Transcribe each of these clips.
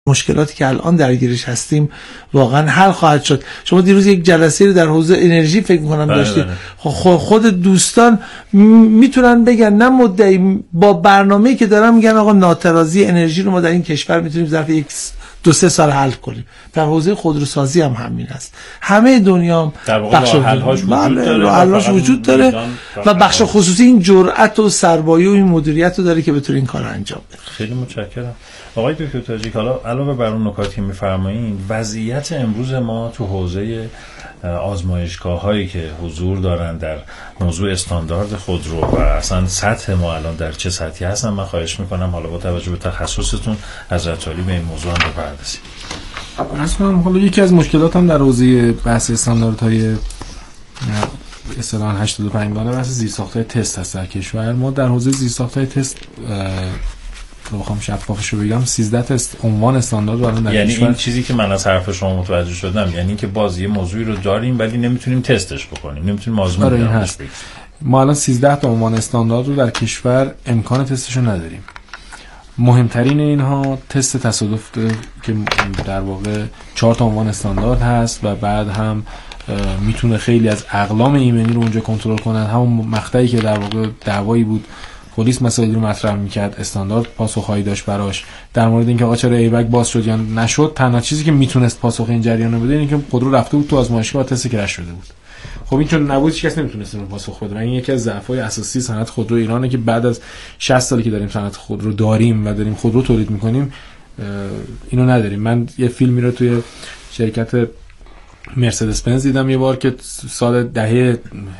مشکلاتی که الان درگیرش هستیم واقعا حل خواهد شد. شما دیروز یک جلسه رو در حوزه انرژی فکر می‌کنم داشتید. خود دوستان میتونن بگن نه مدعی با برنامه‌ای که دارن میگن آقا ناترازی انرژی رو ما در این کشور میتونیم ظرف 2-3 سال حل کنیم. در حوزه خودروسازی هم همین است. همه دنیا بخش حل‌هاش وجود داره و بخش خصوصی این جرأت و سربایه و این مدیریت رو داره که بتونه این کار انجام بده. خیلی متشکرم. آقای دکتر تاجیک، حالا علاوه بر اون نکاتی که می‌فرمایید، وضعیت امروز ما تو حوزه آزمایشگاه‌هایی که حضور دارن در موضوع استاندارد خودرو و اصلا سطح ما الان در چه سطحی هستن، من خواهش می‌کنم حالا با توجه به تخصصتون حضرت عالی به این موضوع هم بپردازید. اصلا حالا یکی از مشکلات هم در حوزه بحث استانداردهای اصطلاحاً 85 گانه بحث زیرساخت‌های تست هست در کشور. ما در حوزه زیرساخت‌های تست بخوام شفافش رو بگم 13 تست عنوان استاندارد الان در یعنی کشور. این چیزی که من از حرف شما متوجه شدم یعنی که بازی موضوعی رو داریم ولی نمیتونیم تستش بکنیم، نمیتونیم آزمون بدیم. ما الان 13 تا عنوان استاندارد رو در کشور امکان تستش رو نداریم. مهمترین اینها تست تصادف که در واقع 4 تا عنوان استاندارد هست و بعد هم میتونه خیلی از اقلام ایمنی رو اونجا کنترل کنن. همون مقطعی که در واقع دعوایی بود پلیس مسائلی رو مطرح میکرد، استاندارد پاسخهایی داشت براش در مورد اینکه آقا چرا ایبک باز شد یا نشد. تنها چیزی که میتونست پاسخ این جریان رو بده اینه که خودرو رفته بود تو آزمایشگاه تست کرش شده بود. خب این چون نبود هیچ کس نمیتونست اون پاسخ بده. این یکی از ضعف‌های اساسی صنعت خودرو ایرانه که بعد از 60 سالی که داریم صنعت خودرو داریم و داریم خودرو تولید میکنیم اینو نداریم. من یه فیلمی رو توی شرکت مرسدس بنز دیدم یه بار که سال دهه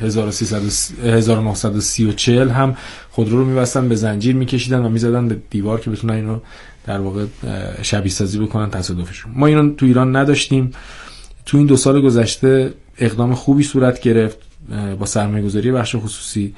1930 هم خودرو رو می‌بستن به زنجیر می‌کشیدن و می‌زدن به دیوار که بتونن اینو در واقع شبیه سازی بکنن تصادفشون. ما اینو تو ایران نداشتیم. تو این 2 سال گذشته اقدام خوبی صورت گرفت با سرمایه‌گذاری بخش خصوصی.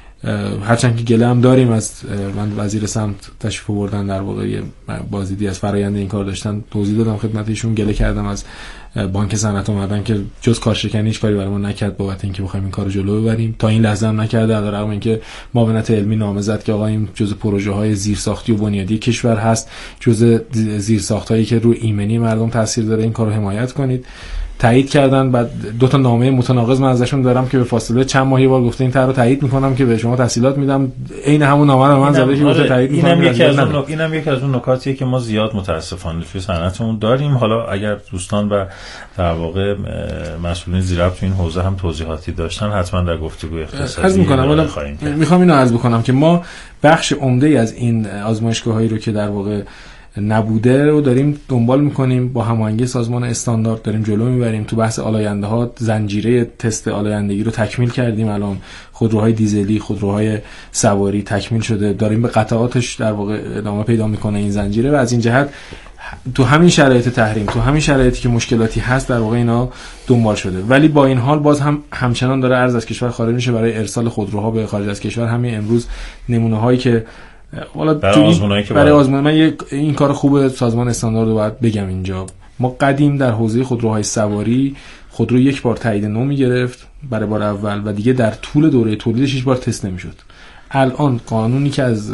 هرچند که گله هم داریم از من وزیر سمت تشریف آوردن در واقع بازدیدی از فرآیند این کار داشتن توضیح دادم خدمت ایشون. گله کردم از بانک صنعت اومدن که جز کارشکنی هیچ کاری برای ما نکرد بابت اینکه بخوایم این کارو جلو ببریم. تا این لحظه هم نکرده، علاوه بر اینکه معاونت علمی نامه زد که آقا این جزء پروژه‌های زیرساختی و بنیادی کشور هست، جزء زیرساختایی که روی ایمنی مردم تاثیر داره، این کارو حمایت کنید. تایید کردن. بعد 2 تا نامه متناقض من ازشون دارم که به فاصله چند ماه یه بار گفته این طرح رو تایید میکنم که به شما تحصیلات میدم، عین همون نامه رو من زده که گفته تایید میکنم. اینم یکی از اون نکاتیه که ما زیاد متاسفانه توی صنعتمون داریم. حالا اگر دوستان و در واقع مسئولین زیرربط تو این حوزه هم توضیحاتی داشتن حتما در گفتگوی اقتصادی میخوام اینو عرض بکنم که ما بخش عمده از این آزمایشگاهایی رو که در واقع نبوده رو داریم دنبال میکنیم، با هماهنگی سازمان استاندارد داریم جلو میبریم. تو بحث آلاینده ها زنجیره تست آلایندگی رو تکمیل کردیم. الان خودروهای دیزلی، خودروهای سواری تکمیل شده، داریم به قطعاتش در واقع ادامه پیدا میکنه این زنجیره و از این جهت تو همین شرایط تحریم، تو همین شرایطی که مشکلاتی هست در واقع اینا دنبال شده. ولی با این حال باز هم همچنان داره ارز از کشور خارج میشه برای ارسال خودروها به خارج از کشور. همین امروز نمونه هایی که والا برای آزمون من این کار خوب سازمان استاندارد رو باید بگم اینجا. ما قدیم در حوزه خودروهای سواری خودرو 1 بار تایید نو میگرفت برای بار اول و دیگه در طول دوره تولیدش 1 بار تست نمیشد. الان قانونی که از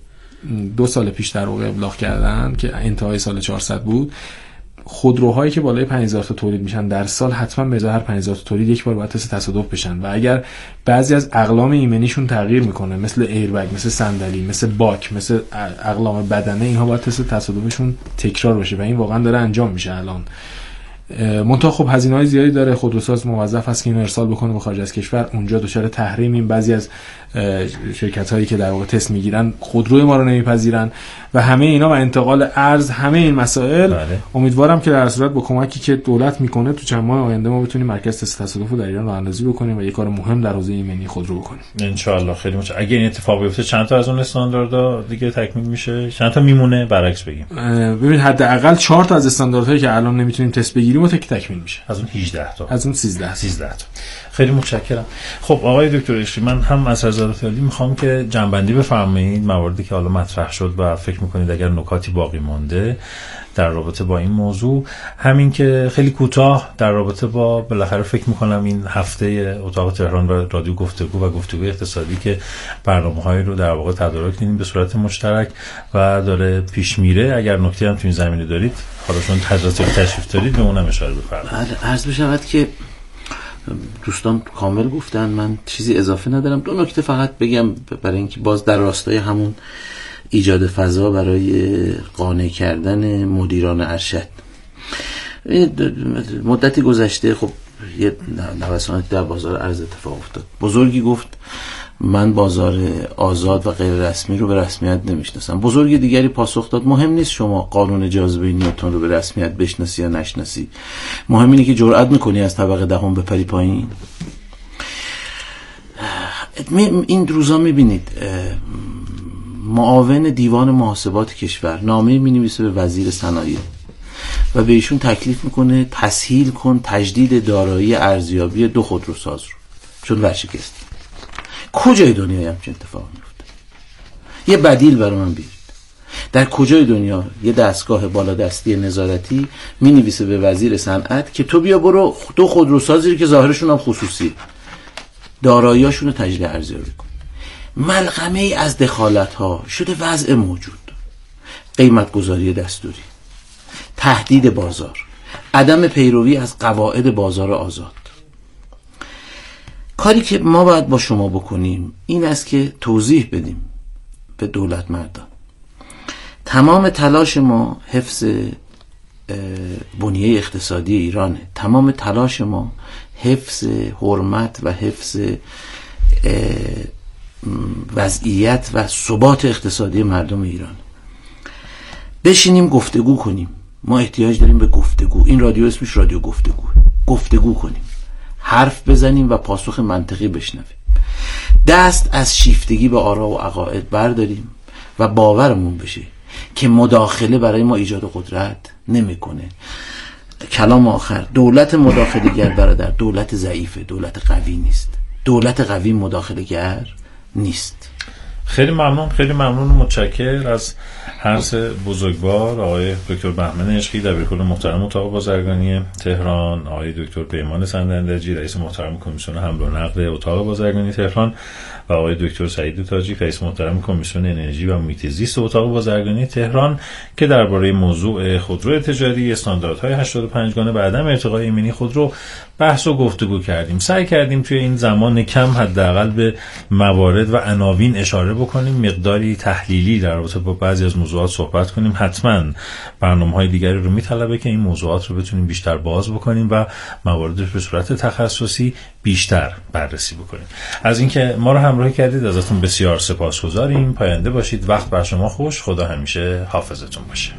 2 سال پیش در واقع ابلاغ کردن که انتهای سال 400 بود، خودروهایی که بالای 5000 تا تولید میشن در سال حتما به ازای هر 5000 تا تولید 1 بار باید تست تصادف بشن و اگر بعضی از اقلام ایمنیشون تغییر میکنه مثل ایربگ، مثل صندلی، مثل باک، مثل اقلام بدنه، اینها باید تست تصادفشون تکرار بشه و این واقعا داره انجام میشه الان. منتها خب هزینه‌های زیادی داره. خودروساز موظف است که اینو ارسال بکنه به خارج از کشور. اونجا دچار تحریمیم. بعضی از شرکت‌هایی که در واقع تست میگیرن خودروی ما رو نمیپذیرن و همه اینا و انتقال ارز، همه این مسائل امیدوارم که در صورت با کمکی که دولت میکنه تو چند ماه آینده ما بتونیم مرکز تست تصادف رو در ایران راه‌اندازی بکنیم و یه کار مهم در حوزه ایمنی خودرو بکنیم ان شاء الله. خیلی متشکرم. اگه این اتفاق بیفته چند تا از اون استانداردها دیگه تکمیل میشه؟ چند تا میمونه؟ برعکس بگیم ببین حداقل 4 تا از استانداردهایی که الان نمیتونیم تست بگیریم تکمیل میشه. از اون 18 تا، از اون 13 تا. خیلی متشکرم. خب آقای دکتر اشری، من هم از حضرت عالی میخوام که جنبندی بفرمایید مواردی که حالا مطرح شد و فکر میکنید اگر نکاتی باقی مونده در رابطه با این موضوع. همین که خیلی کوتاه در رابطه با بالاخره فکر میکنم این هفته اتاق تهران و رادیو گفتگو و گفتگوی اقتصادی که برنامه‌هایی رو در واقع تدارک دیدیم به صورت مشترک و داره پیش میره، اگر نکته هم تو این زمینه دارید، حالا چون تشریف دارید به اونم اشاره بفرمایید. عرض بشود که دوستان کامل گفتن، من چیزی اضافه ندارم. دو نکته فقط بگم برای اینکه باز در راستای همون ایجاد فضا برای قانع کردن مدیران ارشد. مدتی گذشته خب یه نوساناتی در بازار ارز اتفاق افتاد. بزرگی گفت من بازار آزاد و غیر رسمی رو به رسمیت نمیشناسم. بزرگ دیگری پاسخ داد مهم نیست شما قانون جاذبه نیوتن رو به رسمیت بشناسی یا نشناسی، مهم اینه که جرئت میکنی از طبقه دهم بپری پایین. این روزا میبینید معاون دیوان محاسبات کشور نامه مینویسه به وزیر صنایع و به ایشون تکلیف میکنه تسهیل کن تجدید دارایی ارزیابی 2 خودروساز رو چون ورشکست. کجای دنیا همچین اتفاق میفته؟ یه بدیل برای من بیارید. در کجای دنیا یه دستگاه بالادستی نظارتی مینویسه به وزیر صنعت که تو بیا برو 2 خودروسازی که ظاهرشون هم خصوصی داراییاشون رو تجدید ارزیابی کن. ملغمه ای از دخالت ها شده وضع موجود، قیمت گذاری دستوری، تهدید بازار، عدم پیروی از قواعد بازار آزاد. کاری که ما باید با شما بکنیم این است که توضیح بدیم به دولت مردان تمام تلاش ما حفظ بنیه اقتصادی ایرانه، تمام تلاش ما حفظ حرمت و حفظ وضعیت و ثبات اقتصادی مردم ایران. بشینیم گفتگو کنیم. ما احتیاج داریم به گفتگو. این رادیو اسمش رادیو گفتگو کنیم، حرف بزنیم و پاسخ منطقی بشنویم، دست از شیفتگی به آرا و عقاید برداریم و باورمون بشه که مداخله برای ما ایجاد قدرت نمیکنه. کلام آخر، دولت مداخله‌گر برادر دولت ضعیفه، دولت قوی نیست. دولت قوی مداخله‌گر نیست. خیلی ممنون و متشکر از حرس بزرگوار آقای دکتر بهمن عشقی دبیرکل محترم اتاق بازرگانی تهران، آقای دکتر پیمان سندندجی رئیس محترم کمیسیون حمل و نقل اتاق بازرگانی تهران و آقای دکتر سعید تاجی رئیس محترم کمیسیون انرژی و محیط زیست اتاق بازرگانی تهران که درباره موضوع خودرو تجاری، استانداردهای 85 گانه و عدم ارتقای ایمنی خودرو بحث و گفتگو کردیم. سعی کردیم توی این زمان کم حداقل به موارد و عناوین اشاره بکنیم، مقداری تحلیلی در رابطه با بعضی از موضوعات صحبت کنیم. حتما برنامه‌های دیگری رو میطلبه که این موضوعات رو بتونیم بیشتر باز بکنیم و مواردش به صورت تخصصی بیشتر بررسی بکنیم. از اینکه ما رو همراهی کردید ازتون بسیار سپاسگزاریم. پاینده باشید. وقت بر شما خوش. خدا همیشه حافظتون باشه.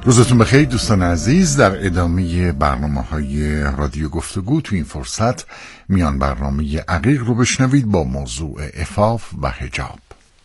روزتون بخیر دوستان عزیز. در ادامه برنامه‌های رادیو گفتگو تو این فرصت میان برنامه عقیق رو بشنوید با موضوع عفاف و حجاب.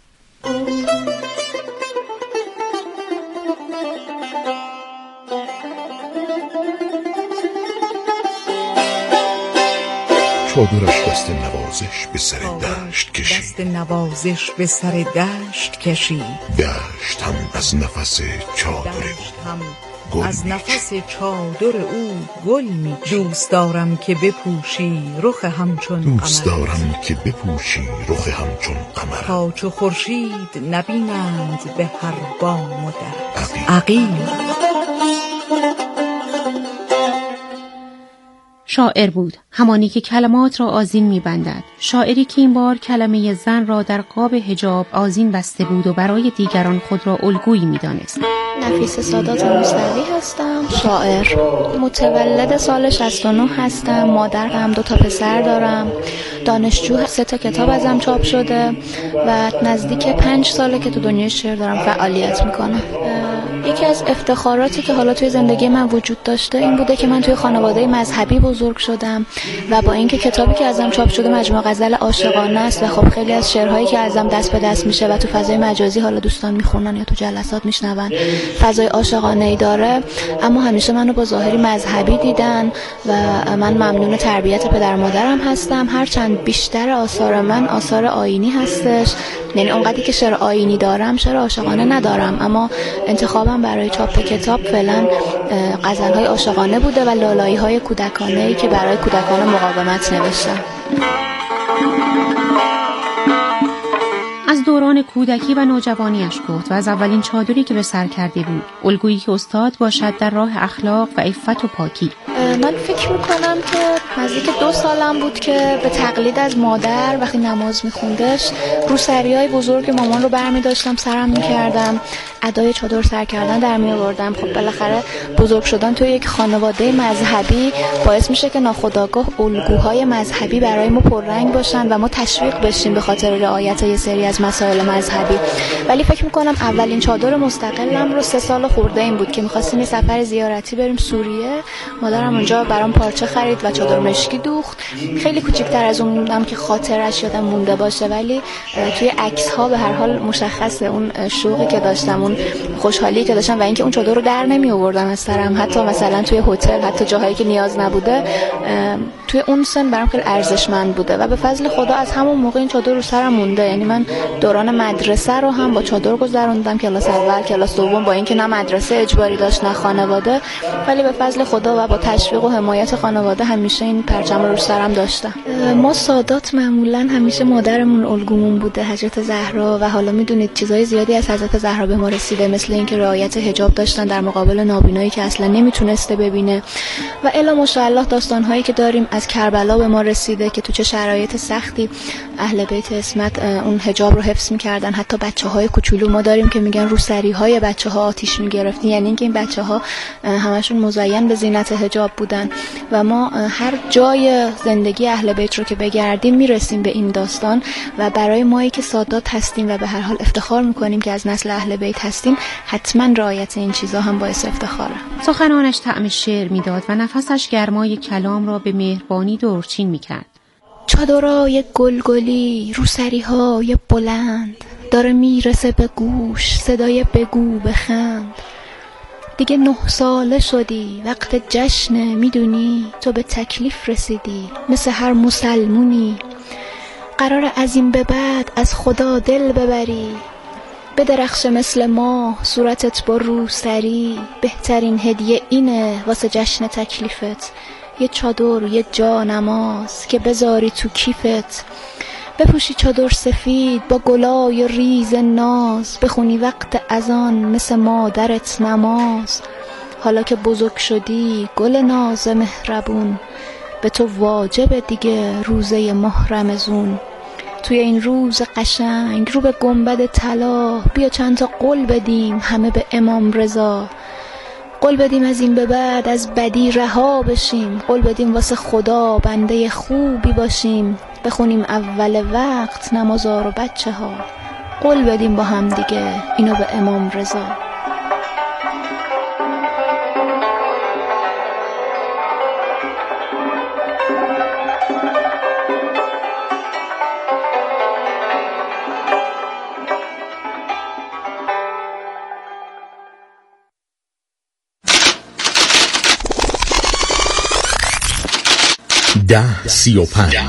چادرش دست نوازش به سر دشت کشید، دست نوازش به سر دشت کشید. دشت هم از نفس چادر او از نفس چادر او گل می. دوست دارم که بپوشی رخ همچون قمر، دوست دارم که بپوشی رخ همچون قمر، تا چو خورشید نبینند به هر بام و در. عقیل شاعر بود، همانی که کلمات را آذین می‌بندد. شاعری که این بار کلمه زن را در قاب حجاب آذین بسته بود و برای دیگران خود را الگویی می‌دانست. نفیس سادات مصطفی هستم، شاعر، متولد سال 69 هستم، مادرم 2 پسر دارم، دانشجو، 3 کتاب ازم چاپ شده و نزدیک 5 ساله که تو دنیای شعر دارم فعالیت میکنم. یکی از افتخاراتی که حالا توی زندگی من وجود داشته این بوده که من توی خانواده مذهبی بزرگ شدم و با اینکه کتابی که ازم چاپ شده مجموعه غزل عاشقانه است و خب خیلی از شعرهایی که ازم دست به دست میشه و تو فضای مجازی حالا دوستان میخونن یا تو جلسات میشنون فضای عاشقانه‌ای داره، اما همیشه منو با ظاهری مذهبی دیدن و من ممنون تربیت پدر مادرم هستم. هرچند بیشتر آثار من آثار آیینی هستش، یعنی اونقدری که شعر آیینی دارم شعر عاشقانه ندارم، اما انتخابم برای چاپ کتاب فعلا غزل‌های عاشقانه بوده و لالایی‌های کودکانه‌ای که برای کودکان مقاومت نوشتم. از دوران کودکی و نوجوانیش گفت و از اولین چادری که به سر کرده بود، الگویی که استاد باشد در راه اخلاق و عفت و پاکی. من فکر میکنم که نزدیک 2 سالم بود که به تقلید از مادر وقتی نماز میخوندش روسریای بزرگ مامان رو برمی داشتم سرم میکردم، ادای چادر سر کردن در می آوردم. خب بالاخره بزرگ شدن توی یک خانواده مذهبی باعث میشه که ناخودآگاه الگوهای مذهبی برای ما پررنگ باشن و ما تشویق بشیم به خاطر رعایت یه سری از مسائل مذهبی. ولی فکر میکنم اولین چادر مستقلم رو 3 سال خورده این بود که می‌خواستیم یه سفر زیارتی بریم سوریه. مادرم اونجا برام پارچه خرید و چادر مشکی دوخت. خیلی کوچیک‌تر از اون بودم که خاطرش یادم مونده باشه، ولی توی عکس‌ها به هر حال مشخصه اون شوقی که داشتم، اون خوشحالی که داشتم و اینکه اون چادر رو در نمی‌آوردم از سرم، حتی مثلا توی هتل، حتی جاهایی که نیاز نبوده، توی اون سن برام خیلی ارزشمند بوده و به فضل خدا از همون موقع این چادر رو سرم مونده. یعنی من دوران مدرسه رو هم با چادر گذروندم، کلاس اول، کلاس دوم، با اینکه نه مدرسه اجباری داشت نه خانواده، ولی به فضل خدا و با تشویق و حمایت خانواده همیشه این پرچم رو سرم داشتم. ما سادات معمولا همیشه مادرمون الگومون بوده، حضرت زهرا، و حالا میدونید چیزای زیادی از حضرت زهرا به ما رسیده، مثل اینکه رعایت حجاب داشتن در مقابل نابینایی که اصلا نمیتونسته ببینه و الا ماشاءالله داستان‌هایی که داریم از کربلا به ما رسیده که تو چه شرایط سختی اهل بیت عصمت اون حجاب رو حفظ می‌کردن. حتی بچه‌های کوچولو ما داریم که میگن روسری‌های بچه‌ها آتش می‌گرفت، یعنی اینکه این بچه‌ها همشون مزین به زینت حجاب بودن و ما هر جای زندگی اهل بیت رو که بگردیم میرسیم به این داستان و برای مایی که سادات هستیم و به هر حال افتخار می‌کنیم که از نسل اهل بیت هستیم، حتما رعایت این چیزا هم باعث افتخاره. سخنانش طعم شعر میداد و نفسش گرمای کلام را به مهربانی دورچین میکرد. چادرای گلگلی، روسری‌های بلند، داره میرسه به گوش صدای بگو بخند. دیگه 9 ساله شدی، وقت جشنه، میدونی تو به تکلیف رسیدی، مثل هر مسلمونی قرار از این به بعد از خدا دل ببری. بدرخش مثل ماه صورتت با روسری، بهترین هدیه اینه واسه جشن تکلیفت، یه چادر، یه جا نماز که بذاری تو کیفت. بپوشی چادر سفید با گلای ریز ناز، بخونی وقت اذان مثل مادرت نماز. حالا که بزرگ شدی گل ناز مهربون، به تو واجب دیگه روزه ماه رمضون. توی این روز قشنگ رو به گنبد طلا، بیا چند تا قول بدیم همه به امام رضا. قول بدیم از این به بعد از بدی رها بشیم، قول بدیم واسه خدا بنده خوبی باشیم. بخونیم اول وقت نمازا رو بچه ها، قول بدیم با هم دیگه اینو به امام رضا. 1035.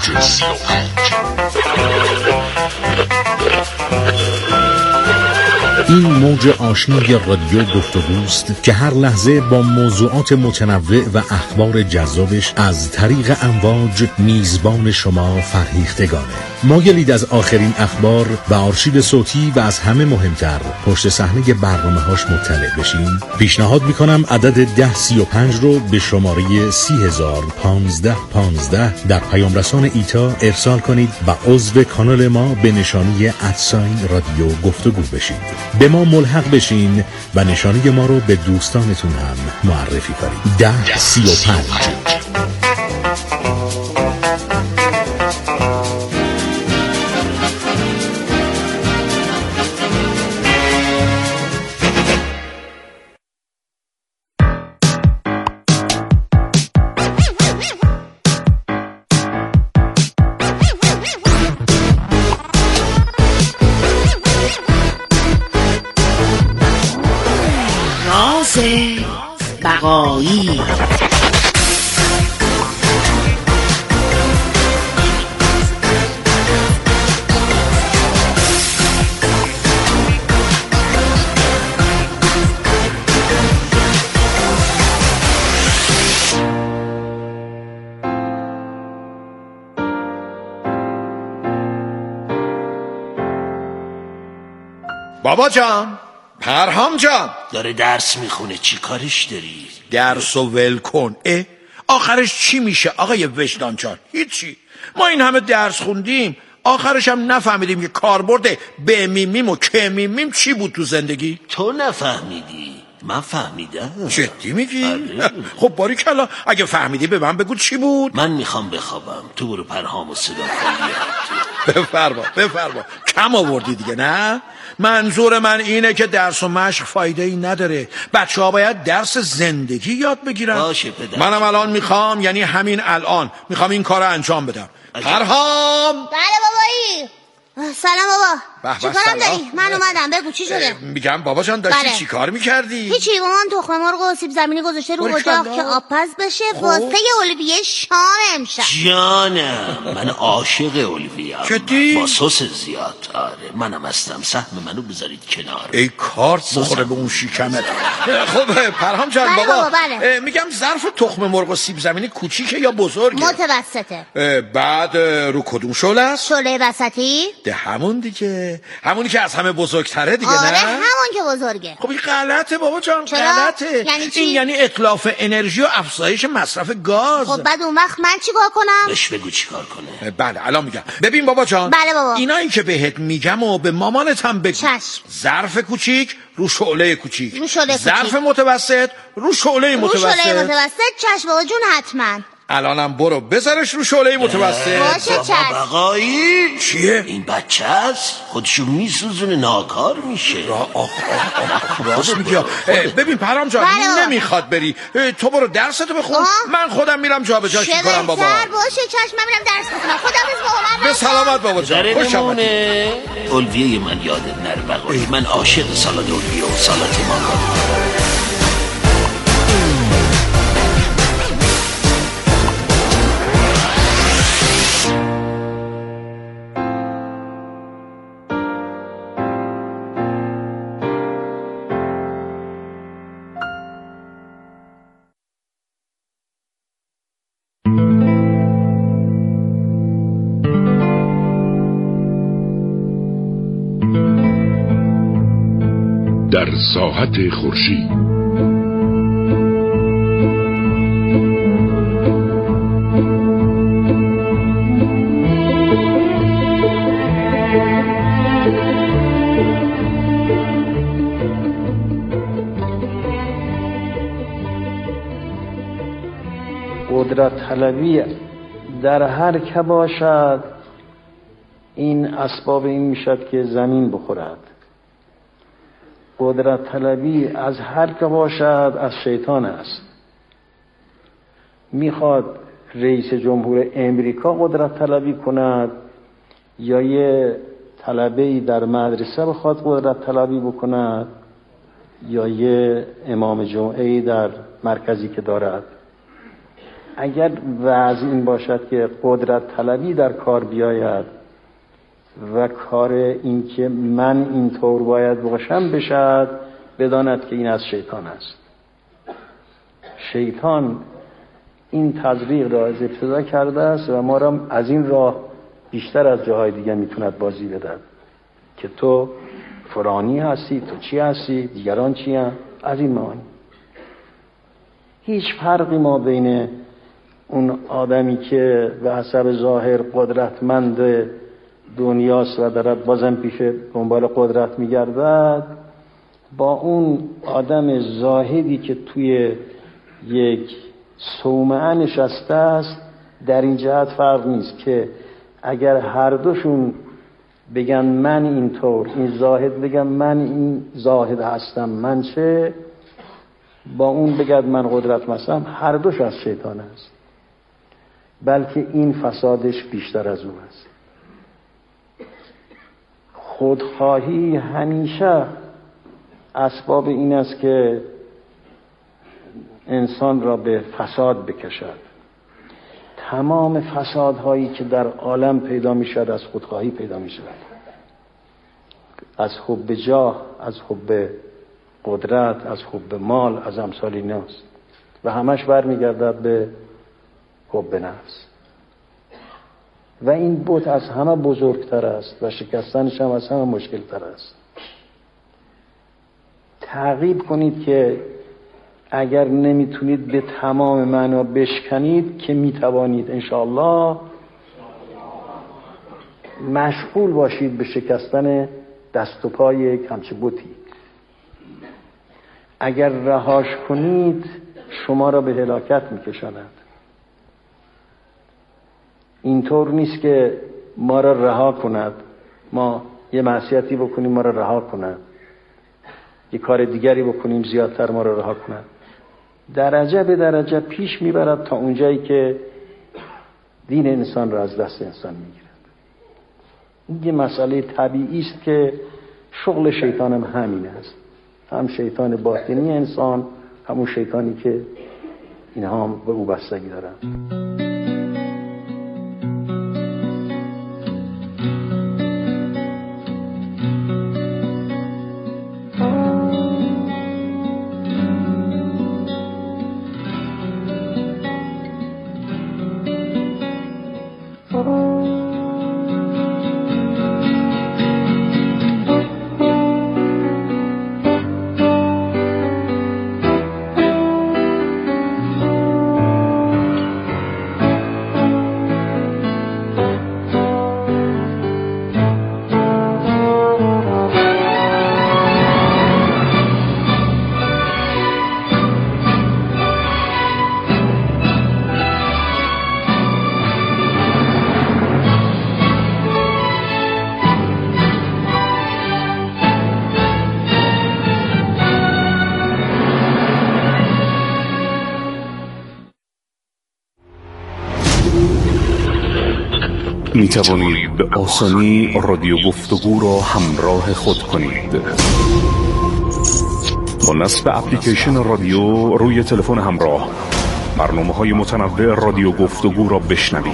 این موج آشنای رادیو گفتگوست که هر لحظه با موضوعات متنوع و اخبار جذابش از طریق امواج میزبان شما فرهیختگانه. مایلید از آخرین اخبار و آرشیو صوتی و از همه مهمتر پشت صحنه برنامه‌هاش مطلع بشین؟ پیشنهاد میکنم عدد 1035 رو به شماره 3001515 در پیام رسان ایتا ارسال کنید و عضو کانال ما به نشانی @رادیو گفتگو بشید. به ما ملحق بشین و نشانی ما رو به دوستانتون هم معرفی کنید. 1035. بقایی. بابا جان، پرهام جان، داره درس میخونه، چی کارش داری؟ درسو ول کن. آخرش چی میشه آقای وجدان جان؟ هیچی. ما این همه درس خوندیم، آخرش هم نفهمیدیم که کاربرد به میمیم و که میمیم چی بود تو زندگی. تو نفهمیدی، من فهمیدم. جدی میگی؟ خب باریکلا، اگه فهمیدی به من بگو چی بود. من میخوام بخوابم، تو برو پرهام و صدا بفرما کم آوردی دیگه. نه، منظور من اینه که درس و مشق فایده ای نداره. بچه ها باید درس زندگی یاد بگیرن. باشه پدر. منم الان میخوام، یعنی همین الان میخوام این کار رو انجام بدم. پرهام. بله بابایی. سلام بابا. چی کارم داری؟ من اومدم، بگو چی شده؟ میگم بابا جان داشتی چی کار میکردی؟ هیچی، مامان تخم مرغ و سیب زمینی گذاشته رو اجاق که آبپز بشه واسه اولویه شام امشب. جانم، من عاشق اولویه ام. جدی؟ با سس زیاد. آره منم هستم، سهم منو بذارید کنار. ای کارت بخوره به اون شیکمت. خب پرهام جان. بله بابا بله. میگم ظرف تخم مرغ و سیب زمینی کوچیکه یا بزرگه؟ متوسطه. بعد رو کدوم شعله است؟ شعله وسطی. ده همون دیگه، همونی که از همه بزرگتره دیگه. آره نه همون که بزرگه. خب این غلطه بابا جان. چرا؟ غلطه. یعنی چی؟ این یعنی اتلاف انرژی و افزایش مصرف گاز. خب بعد اون وقت من چیکار کنم؟ بهش بگو چیکار کنه. بله الان میگم. ببین بابا جان. بله بابا. اینایی که بهت میگم و به مامانت هم بگو. چشم. ظرف کوچیک رو شعله کوچیک. رو شعله کوچیک. ظرف متوسط رو شعله متوسط. رو شعله متوسط. چشم بابا جون حتما. الانم برو بزارش رو شعله متوسط. باشه چشم. بقایی چیه؟ این بچه هست خودشو میسوزونه، ناکار میشه. راست میگی. ببین پرهام جان، نمیخواد بری. تو برو درستو بخون، من خودم میرم جابجاش میکنم بابا. باشه چشم، من میرم درس بخونم. خداحافظ بابا. به سلامت بابا جان. خوش آمدی. الویه من یادت نره بقایی. من عاشق سالاد الویه و سالات ماکارونی. در ساحت خورشید. قدرت طلبی در هر که باشد، این اسباب این میشد که زمین بخورد. قدرت طلبی از هر که باشد از شیطان است. میخواد رئیس جمهور امریکا قدرت طلبی کند یا یه طلبه‌ای در مدرسه بخواد قدرت طلبی بکند یا یه امام جمعه‌ای در مرکزی که دارد. اگر وضع این باشد که قدرت طلبی در کار بیاید و کار این که من اینطور باید باشم بشد، بداند که این از شیطان است. شیطان این تزریق را از ابتدا کرده است و ما را از این راه بیشتر از جاهای دیگه میتوند بازی بدهد که تو فلانی هستی، تو چی هستی، دیگران چی هم، از این معانی. هیچ فرقی ما بین اون آدمی که به حسب ظاهر قدرتمند دنیاست و دارد بازم پیش دنبال قدرت میگردد با اون آدم زاهدی که توی یک صومعه نشسته است در این جهت فرق نیست که اگر هر دوشون بگن من اینطور، این زاهد بگن من این زاهد هستم، من چه، با اون بگد من قدرت هستم، هر دوش از شیطان است، بلکه این فسادش بیشتر از اون است. خودخواهی همیشه اسباب این است که انسان را به فساد بکشد. تمام فسادهایی که در عالم پیدا می شود از خودخواهی پیدا می شود، از حب جاه، از حب قدرت، از حب مال، از امثال ایناست و همش برمیگردد به حب نفس و این بت از همه بزرگتر است و شکستنش هم از همه مشکلتر است. تعقیب کنید که اگر نمیتونید به تمام معنا بشکنید که میتوانید انشاءالله مشغول باشید به شکستن دست و پای یک همچه بتی. اگر رهاش کنید شما را به هلاکت میکشاند. اینطور نیست که ما را رها کند، ما یه معصیتی بکنیم ما را رها کند، یه کار دیگری بکنیم زیادتر ما را رها کند. درجه به درجه پیش میبرد تا اونجایی که دین انسان را از دست انسان میگیرد. این یه مسئله طبیعی است که شغل شیطان هم همین است، هم شیطان باطنی انسان، همون شیطانی که اینها هم به او بستگی دارن. می توانید به آسانی رادیو گفتگو را همراه خود کنید. با نصب اپلیکیشن رادیو روی تلفن همراه برنامه‌های متنوع رادیو گفتگو را بشنوید.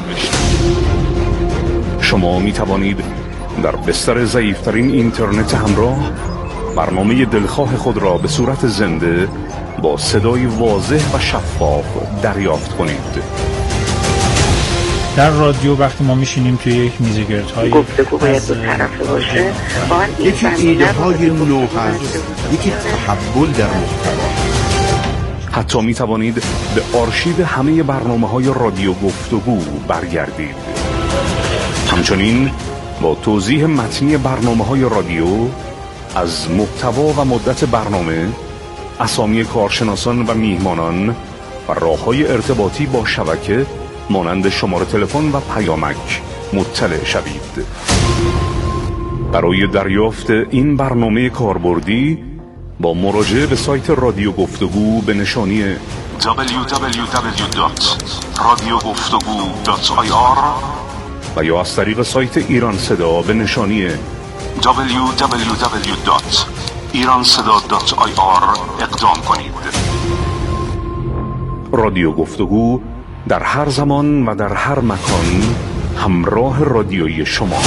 شما می توانید در بستر ضعیف‌ترین اینترنت همراه برنامه دلخواه خود را به صورت زنده با صدای واضح و شفاف دریافت کنید. در رادیو وقتی ما میشینیم توی یک میزگردهای گفتگو باید دو طرفه باشه، یکی ایده های نو هست، یکی تحول در محتوا. حتی می توانید به آرشیو همه برنامه‌های رادیو گفتگو برگردید. همچنین با توضیح متنی برنامه‌های رادیو از محتوا و مدت برنامه، اسامی کارشناسان و میهمانان و راه‌های ارتباطی با شبکه مانند شماره تلفن و پیامک مطلع شوید. برای دریافت این برنامه کاربردی با مراجعه به سایت رادیو گفتگو به نشانی www.radiogoftagoo.ir و یا از طریق سایت ایران صدا به نشانی www.iranseda.ir اقدام کنید. رادیو گفتگو در هر زمان و در هر مکان همراه رادیوی شما.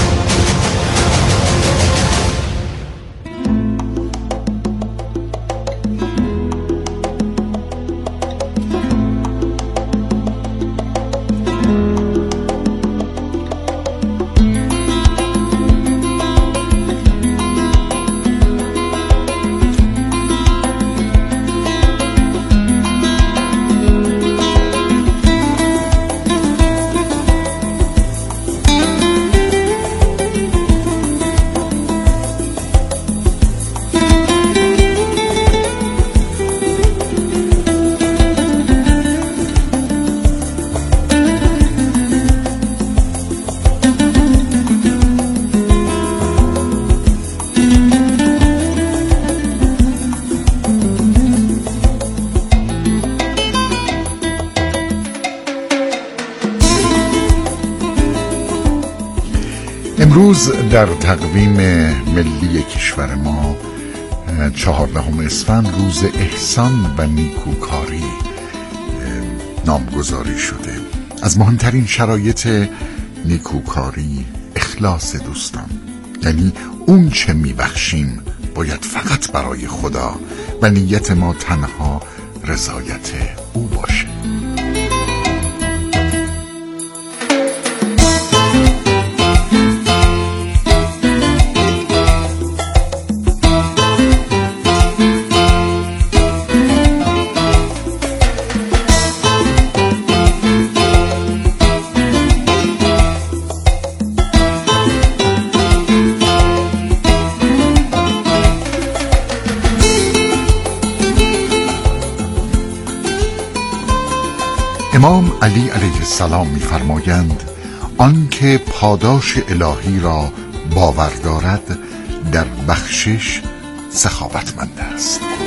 امروز در تقویم ملی کشور ما 14 اسفند روز احسان و نیکوکاری نامگذاری شده. از مهمترین شرایط نیکوکاری اخلاص دوستان، یعنی اون چه میبخشیم باید فقط برای خدا و نیت ما تنها رضایت او باشه. امام علی علیه السلام می‌فرمایند آنکه پاداش الهی را باور دارد در بخشش سخاوتمند است.